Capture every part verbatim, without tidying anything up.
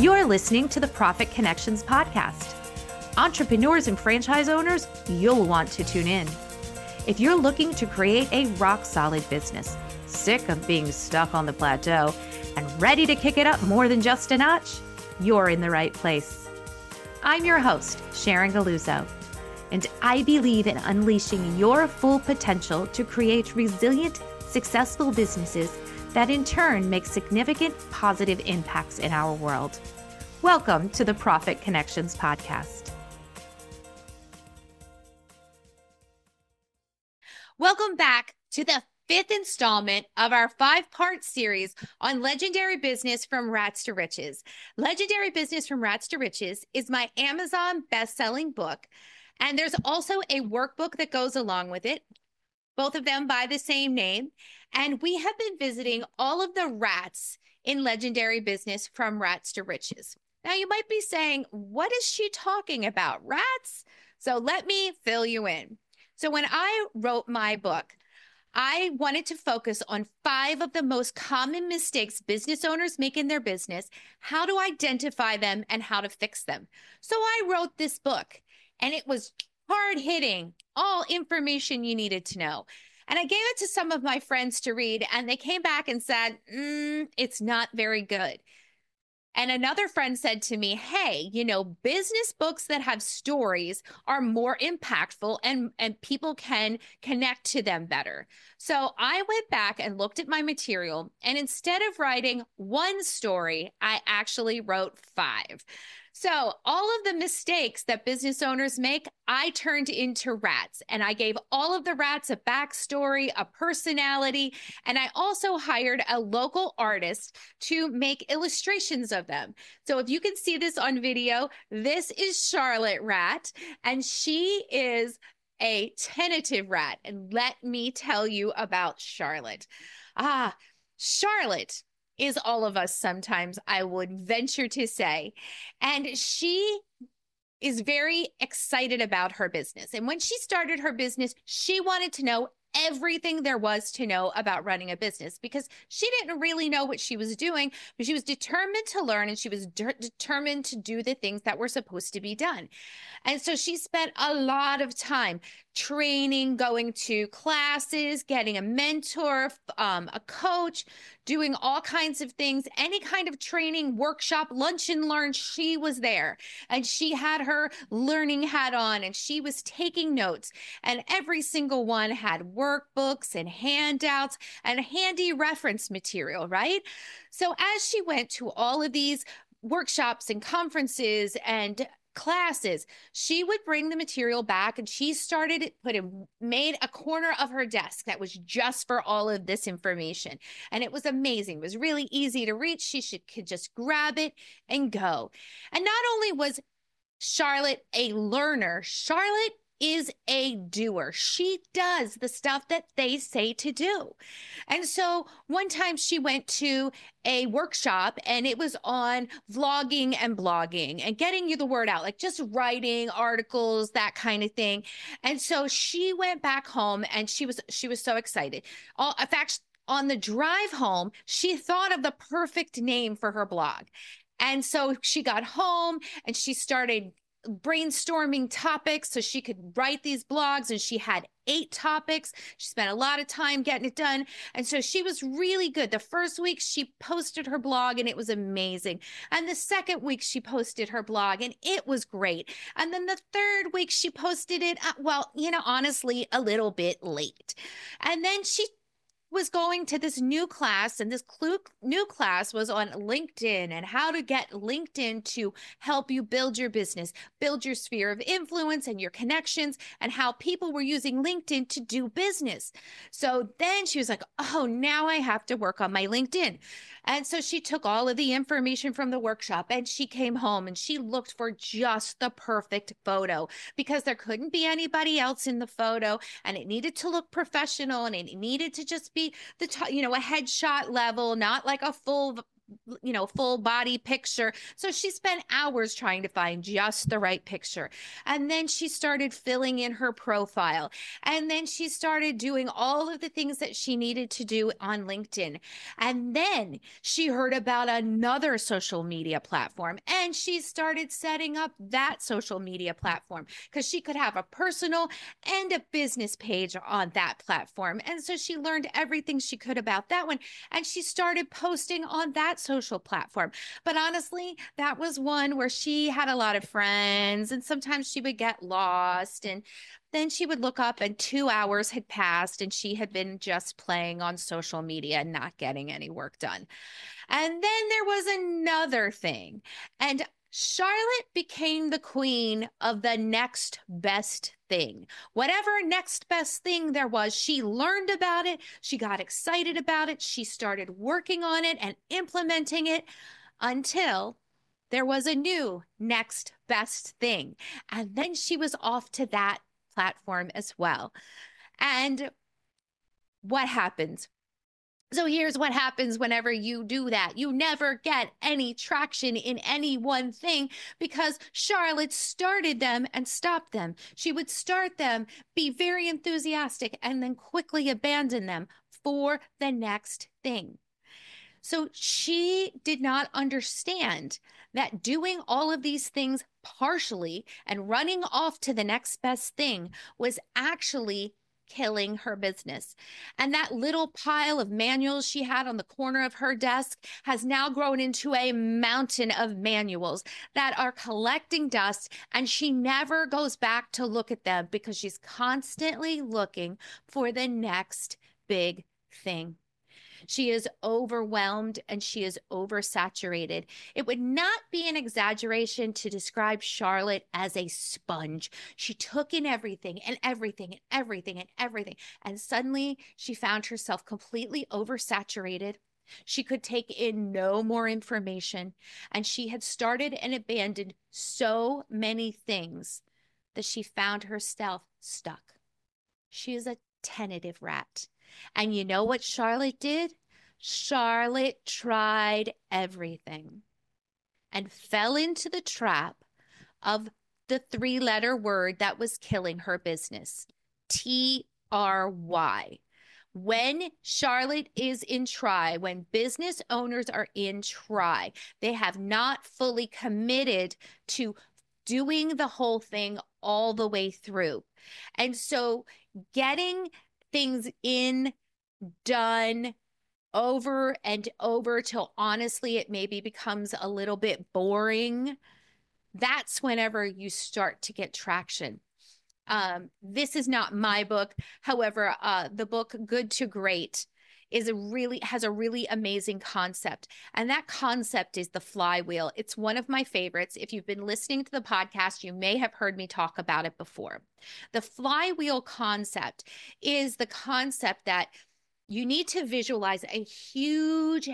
You're listening to the Profit Connections podcast. Entrepreneurs and franchise owners, you'll want to tune in. If you're looking to create a rock-solid business, sick of being stuck on the plateau, and ready to kick it up more than just a notch, you're in the right place. I'm your host, Sharon Galuzzo, and I believe in unleashing your full potential to create resilient, successful businesses that in turn make significant positive impacts in our world. Welcome to the Profit Connections podcast. Welcome back to the fifth installment of our five-part series on Legendary Business from Rats to Riches. Legendary Business from Rats to Riches is my Amazon best-selling book, and there's also a workbook that goes along with it, both of them by the same name. And we have been visiting all of the rats in Legendary Business from Rats to Riches. Now, you might be saying, what is she talking about? Rats? So let me fill you in. So when I wrote my book, I wanted to focus on five of the most common mistakes business owners make in their business, how to identify them, and how to fix them. So I wrote this book, and it was hard-hitting, all information you needed to know. And I gave it to some of my friends to read, and they came back and said, mm, it's not very good. And another friend said to me, hey, you know, business books that have stories are more impactful and, and people can connect to them better. So I went back and looked at my material, and instead of writing one story, I actually wrote five. So all of the mistakes that business owners make, I turned into rats, and I gave all of the rats a backstory, a personality, and I also hired a local artist to make illustrations of them. So if you can see this on video, this is Charlotte Rat, and she is a tentative rat. And let me tell you about Charlotte. Ah, Charlotte is all of us sometimes, I would venture to say. And she is very excited about her business. And when she started her business, she wanted to know everything there was to know about running a business because she didn't really know what she was doing, but she was determined to learn, and she was de- determined to do the things that were supposed to be done. And so she spent a lot of time training, going to classes, getting a mentor, um, a coach, doing all kinds of things, any kind of training, workshop, lunch and learn, she was there. And she had her learning hat on, and she was taking notes. And every single one had workbooks and handouts and handy reference material, right? So as she went to all of these workshops and conferences and classes, she would bring the material back, and she started put it made a corner of her desk that was just for all of this information. And it was amazing. It was really easy to reach. She should, could just grab it and go. And not only was Charlotte a learner, Charlotte is a doer. She does the stuff that they say to do. And so one time she went to a workshop, and it was on vlogging and blogging and getting you the word out, like just writing articles, that kind of thing. And so she went back home, and she was she was so excited. All, in fact, on the drive home, she thought of the perfect name for her blog. And so she got home, and she started brainstorming topics so she could write these blogs, and she had eight topics. She spent a lot of time getting it done. And so she was really good. The first week she posted her blog, and it was amazing. And the second week she posted her blog, and it was great. And then the third week she posted it, uh, well, you know, honestly, a little bit late. And then she was going to this new class, and this new class was on LinkedIn and how to get LinkedIn to help you build your business, build your sphere of influence and your connections, and how people were using LinkedIn to do business. So then she was like, oh, now I have to work on my LinkedIn. And so she took all of the information from the workshop, and she came home, and she looked for just the perfect photo because there couldn't be anybody else in the photo, and it needed to look professional, and it needed to just be the top, you know, a headshot level, not like a full you know, full body picture. So she spent hours trying to find just the right picture. And then she started filling in her profile. And then she started doing all of the things that she needed to do on LinkedIn. And then she heard about another social media platform and she started setting up that social media platform because she could have a personal and a business page on that platform. And so she learned everything she could about that one. And she started posting on that social platform. But honestly, that was one where she had a lot of friends and sometimes she would get lost. And then she would look up and two hours had passed and she had been just playing on social media and not getting any work done. And then there was another thing. And Charlotte became the queen of the next best thing. Whatever next best thing there was, she learned about it. She got excited about it. She started working on it and implementing it until there was a new next best thing. And then she was off to that platform as well. And what happens? So here's what happens whenever you do that. You never get any traction in any one thing because Charlotte started them and stopped them. She would start them, be very enthusiastic, and then quickly abandon them for the next thing. So she did not understand that doing all of these things partially and running off to the next best thing was actually killing her business. And that little pile of manuals she had on the corner of her desk has now grown into a mountain of manuals that are collecting dust, and she never goes back to look at them because she's constantly looking for the next big thing. She is overwhelmed and she is oversaturated. It would not be an exaggeration to describe Charlotte as a sponge. She took in everything and everything and everything and everything. And suddenly she found herself completely oversaturated. She could take in no more information. And she had started and abandoned so many things that she found herself stuck. She is a tentative rat. And you know what Charlotte did? Charlotte tried everything and fell into the trap of the three-letter word that was killing her business, T R Y. When Charlotte is in try, when business owners are in try, they have not fully committed to doing the whole thing all the way through. And so getting things in, done, over and over till honestly it maybe becomes a little bit boring, that's whenever you start to get traction. Um, this is not my book. However, uh, the book Good to Great is a really has a really amazing concept. And that concept is the flywheel. It's one of my favorites. If you've been listening to the podcast, you may have heard me talk about it before. The flywheel concept is the concept that you need to visualize a huge,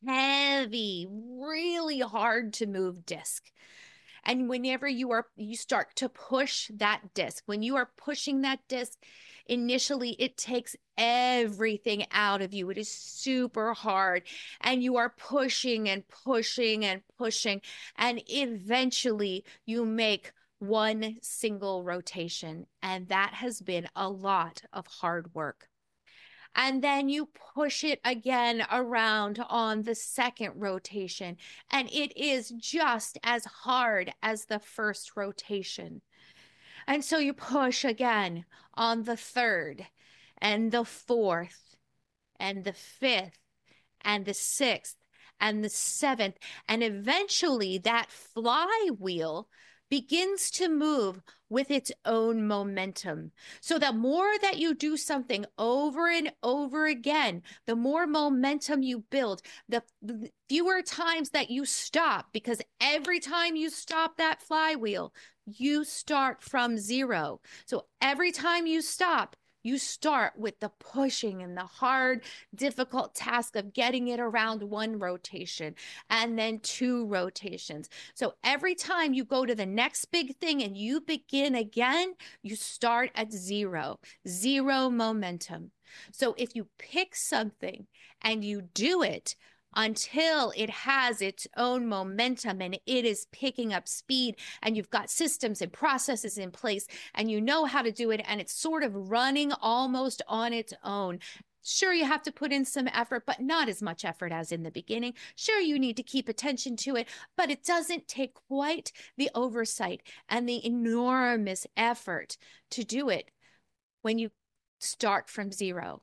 heavy, really hard to move disc. And whenever you are, you start to push that disc, when you are pushing that disc, initially it takes everything out of you. It is super hard. And you are pushing and pushing and pushing. And eventually you make one single rotation. And that has been a lot of hard work. And then you push it again around on the second rotation. And it is just as hard as the first rotation. And so you push again on the third and the fourth and the fifth and the sixth and the seventh. And eventually that flywheel begins to move with its own momentum. So the more that you do something over and over again, the more momentum you build, the fewer times that you stop, because every time you stop that flywheel, you start from zero. So every time you stop, you start with the pushing and the hard, difficult task of getting it around one rotation and then two rotations. So every time you go to the next big thing and you begin again, you start at zero, zero momentum. So if you pick something and you do it until it has its own momentum and it is picking up speed, and you've got systems and processes in place and you know how to do it, and it's sort of running almost on its own. Sure, you have to put in some effort, but not as much effort as in the beginning. Sure, you need to keep attention to it, but it doesn't take quite the oversight and the enormous effort to do it when you start from zero.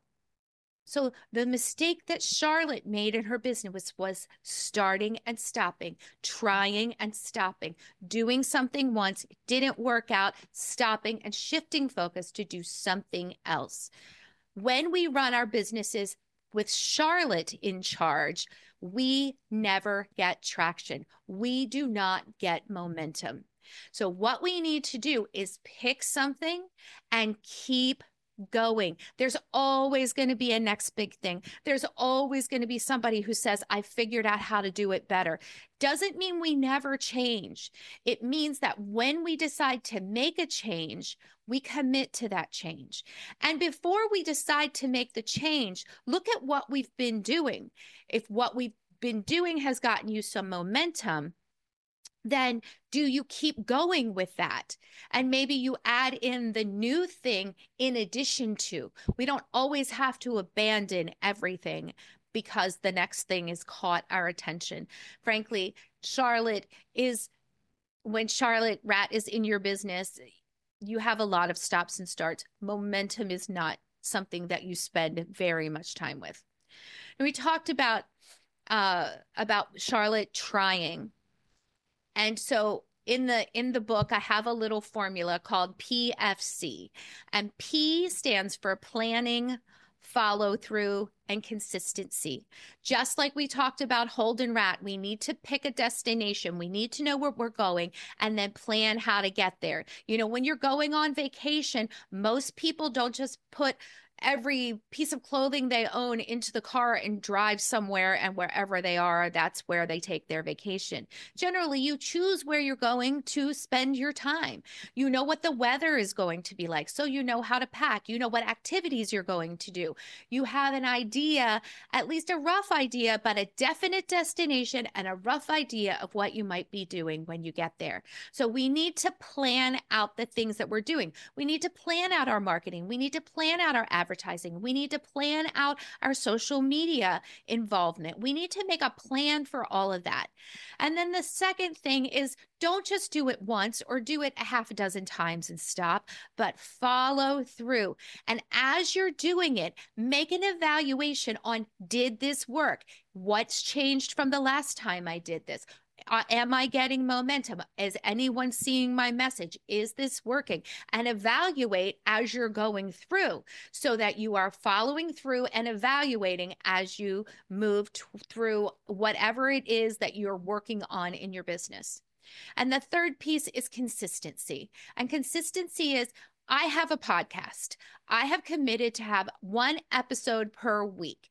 So the mistake that Charlotte made in her business was, was starting and stopping, trying and stopping, doing something once, it didn't work out, stopping and shifting focus to do something else. When we run our businesses with Charlotte in charge, we never get traction. We do not get momentum. So what we need to do is pick something and keep going. There's always going to be a next big thing. There's always going to be somebody who says, I figured out how to do it better. Doesn't mean we never change. It means that when we decide to make a change, we commit to that change. And before we decide to make the change, look at what we've been doing. If what we've been doing has gotten you some momentum, then do you keep going with that? And maybe you add in the new thing in addition to. We don't always have to abandon everything because the next thing has caught our attention. Frankly, Charlotte is, when Charlotte Rat is in your business, you have a lot of stops and starts. Momentum is not something that you spend very much time with. And we talked about, uh, about Charlotte trying. And so in the in the book, I have a little formula called P F C, and P stands for planning, follow through, and consistency. Just like we talked about Holden Rat, we need to pick a destination. We need to know where we're going and then plan how to get there. You know, when you're going on vacation, most people don't just put every piece of clothing they own into the car and drive somewhere, and wherever they are, that's where they take their vacation. Generally, you choose where you're going to spend your time. You know what the weather is going to be like, so you know how to pack. You know what activities you're going to do. You have an idea, at least a rough idea, but a definite destination and a rough idea of what you might be doing when you get there. So we need to plan out the things that we're doing. We need to plan out our marketing. We need to plan out our advertising. Advertising. We need to plan out our social media involvement. We need to make a plan for all of that. And then the second thing is, don't just do it once or do it a half a dozen times and stop, but follow through. And as you're doing it, make an evaluation on, did this work? What's changed from the last time I did this? Uh, am I getting momentum? Is anyone seeing my message? Is this working? And evaluate as you're going through, so that you are following through and evaluating as you move t- through whatever it is that you're working on in your business. And the third piece is consistency. And consistency is, I have a podcast. I have committed to have one episode per week.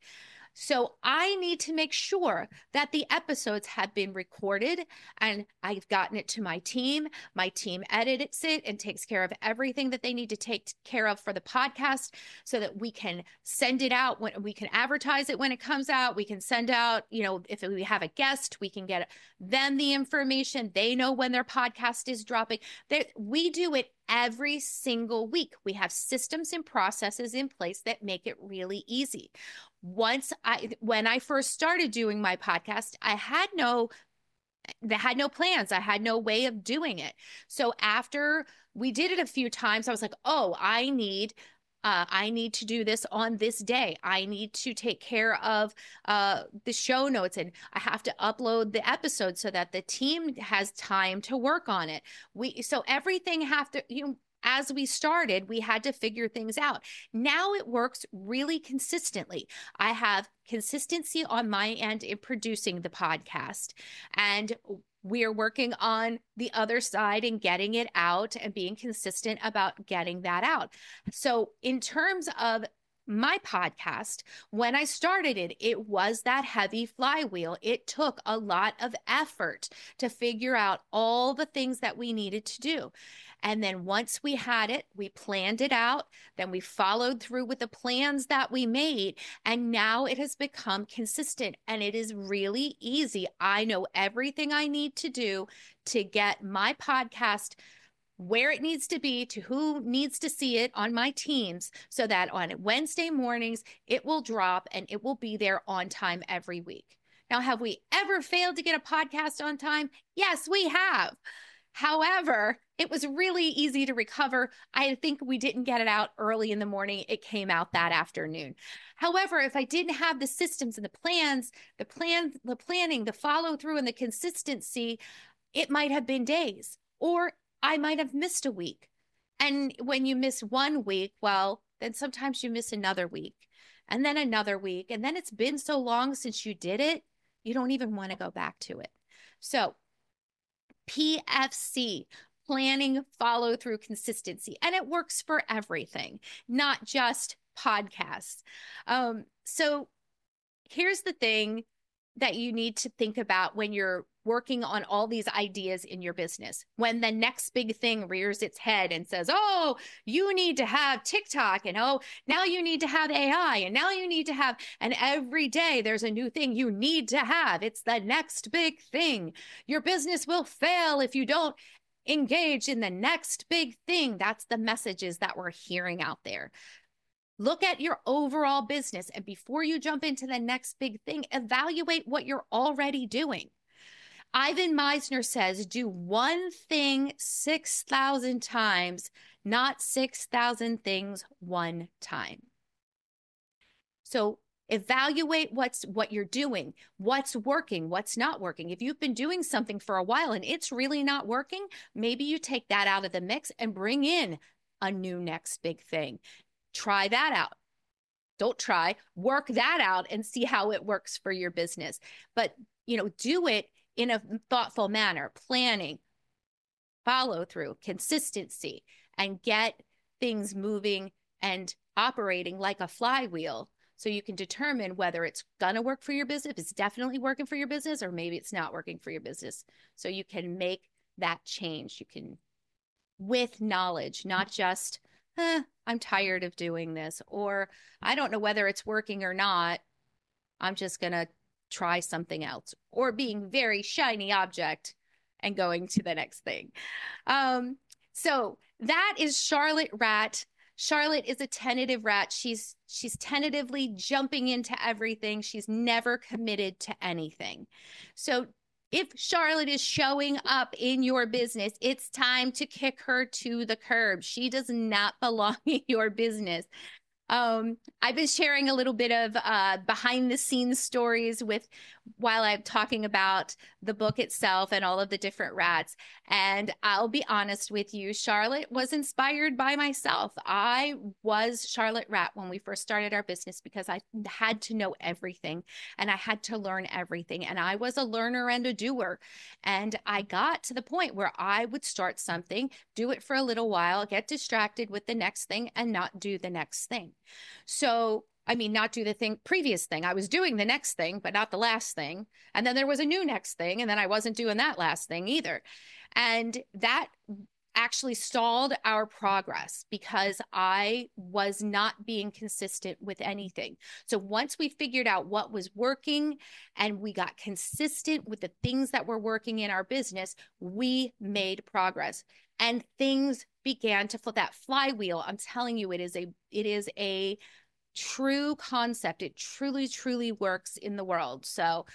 So I need to make sure that the episodes have been recorded and I've gotten it to my team. My team edits it and takes care of everything that they need to take care of for the podcast, so that we can send it out when we can advertise it when it comes out. We can send out, you know, if we have a guest, we can get them the information. They know when their podcast is dropping. They, we do it every single week. We have systems and processes in place that make it really easy. Once I, when I first started doing my podcast, I had no, they had no plans. I had no way of doing it. So after we did it a few times, I was like, oh, I need Uh, I need to do this on this day. I need to take care of uh, the show notes, and I have to upload the episode so that the team has time to work on it. We so everything have to, you know, as we started, we had to figure things out. Now it works really consistently. I have consistency on my end in producing the podcast, and we are working on the other side and getting it out and being consistent about getting that out. So in terms of my podcast, when I started it, it was that heavy flywheel. It took a lot of effort to figure out all the things that we needed to do. And then once we had it, we planned it out, then we followed through with the plans that we made. And now it has become consistent and it is really easy. I know everything I need to do to get my podcast where it needs to be, to who needs to see it on my teams, so that on Wednesday mornings, it will drop and it will be there on time every week. Now, have we ever failed to get a podcast on time? Yes, we have. However, it was really easy to recover. I think we didn't get it out early in the morning. It came out that afternoon. However, if I didn't have the systems and the plans, the plan, the planning, the follow through and the consistency, it might have been days, or I might have missed a week. And when you miss one week, well, then sometimes you miss another week and then another week. And then it's been so long since you did it, you don't even want to go back to it. So P F C, planning, follow through, consistency, and it works for everything, not just podcasts. Um, so here's the thing that you need to think about when you're working on all these ideas in your business. When the next big thing rears its head and says, oh, you need to have TikTok, and oh, now you need to have A I, and now you need to have, and every day there's a new thing you need to have. It's the next big thing. Your business will fail if you don't engage in the next big thing. That's the messages that we're hearing out there. Look at your overall business, and before you jump into the next big thing, evaluate what you're already doing. Ivan Misner says, do one thing six thousand times, not six thousand things one time. So evaluate what's what you're doing, what's working, what's not working. If you've been doing something for a while and it's really not working, maybe you take that out of the mix and bring in a new next big thing. Try that out. Don't try, work that out and see how it works for your business. But, you know, do it in a thoughtful manner, planning, follow through, consistency, and get things moving and operating like a flywheel so you can determine whether it's going to work for your business, if it's definitely working for your business, or maybe it's not working for your business. So you can make that change. You can, with knowledge, not just, eh, I'm tired of doing this, or I don't know whether it's working or not. I'm just going to try something else, or being very shiny object and going to the next thing. Um, so that is Charlotte Rat. Charlotte is a tentative rat. She's she's tentatively jumping into everything. She's never committed to anything. So if Charlotte is showing up in your business, it's time to kick her to the curb. She does not belong in your business. Um, I've been sharing a little bit of uh, behind the scenes stories with while I'm talking about the book itself and all of the different rats. And I'll be honest with you, Charlotte was inspired by myself. I was Charlotte Rat when we first started our business because I had to know everything and I had to learn everything. And I was a learner and a doer. And I got to the point where I would start something, do it for a little while, get distracted with the next thing, and not do the next thing. So, I mean, not do the thing, previous thing. I was doing the next thing, but not the last thing. And then there was a new next thing. And then I wasn't doing that last thing either. And that actually stalled our progress because I was not being consistent with anything. So once we figured out what was working and we got consistent with the things that were working in our business, we made progress and things began to flip. That flywheel, I'm telling you, it is a, it is a true concept. It truly, truly works in the world. So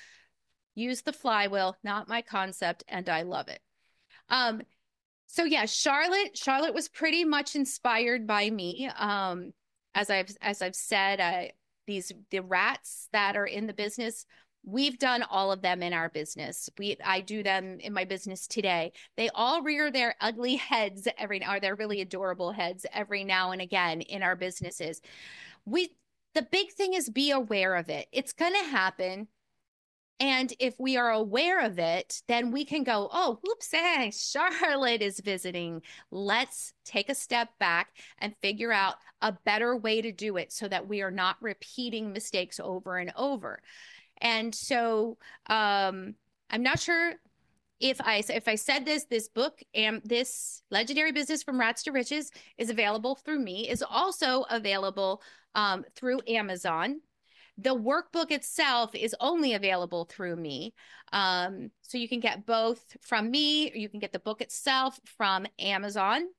use the flywheel, not my concept, and I love it. Um, So yeah, Charlotte, Charlotte was pretty much inspired by me. Um, as I've as I've said, uh, these the rats that are in the business, we've done all of them in our business. We I do them in my business today. They all rear their ugly heads every now, or their really adorable heads every now and again in our businesses. We the big thing is be aware of it. It's going to happen. And if we are aware of it, then we can go, oh, whoops, hey, Charlotte is visiting. Let's take a step back and figure out a better way to do it so that we are not repeating mistakes over and over. And so um, I'm not sure if I if I said this, this book and this Legendary Business from Rats to Riches is available through me, is also available um, through Amazon. The workbook itself is only available through me. Um, so you can get both from me, or you can get the book itself from Amazon.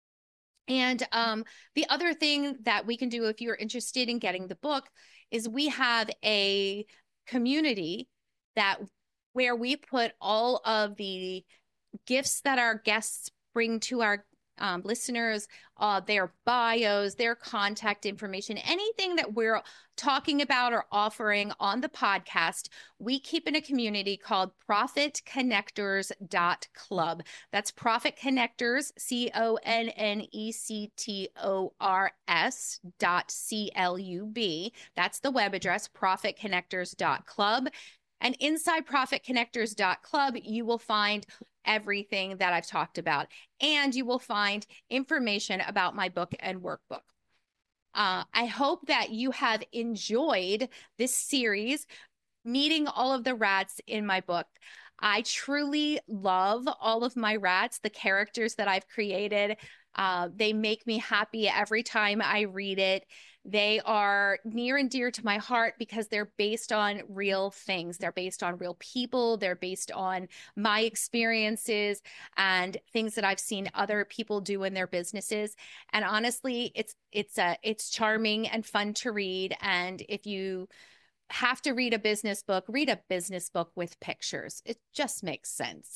And um, the other thing that we can do if you're interested in getting the book is we have a community that where we put all of the gifts that our guests bring to our Um, listeners, uh, their bios, their contact information, anything that we're talking about or offering on the podcast, we keep in a community called Profit Connectors dot club. That's Profit Connectors, C O N N E C T O R S dot C L U B. That's the web address, Profit Connectors dot club. And inside Profit Connectors dot club, you will find everything that I've talked about, and you will find information about my book and workbook. Uh, I hope that you have enjoyed this series, meeting all of the rats in my book. I truly love all of my rats, the characters that I've created. Uh, they make me happy every time I read it. They are near and dear to my heart because they're based on real things. They're based on real people. They're based on my experiences and things that I've seen other people do in their businesses. And honestly, it's it's a it's charming and fun to read. And if you have to read a business book, read a business book with pictures. It just makes sense.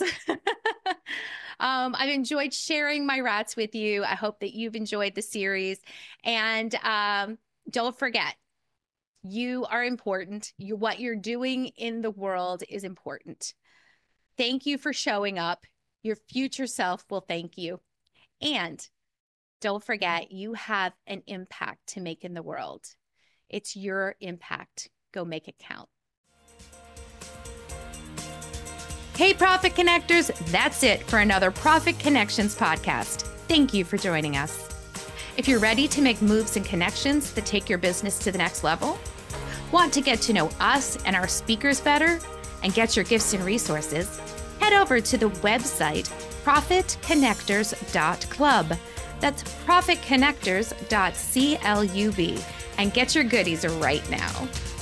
um, I've enjoyed sharing my rats with you. I hope that you've enjoyed the series. And um, don't forget, you are important. You, what you're doing in the world is important. Thank you for showing up. Your future self will thank you. And don't forget, you have an impact to make in the world. It's your impact. Go make it count. Hey, Profit Connectors, that's it for another Profit Connections podcast. Thank you for joining us. If you're ready to make moves and connections that take your business to the next level, want to get to know us and our speakers better, and get your gifts and resources, head over to the website Profit Connectors dot club. That's Profit Connectors dot club and get your goodies right now.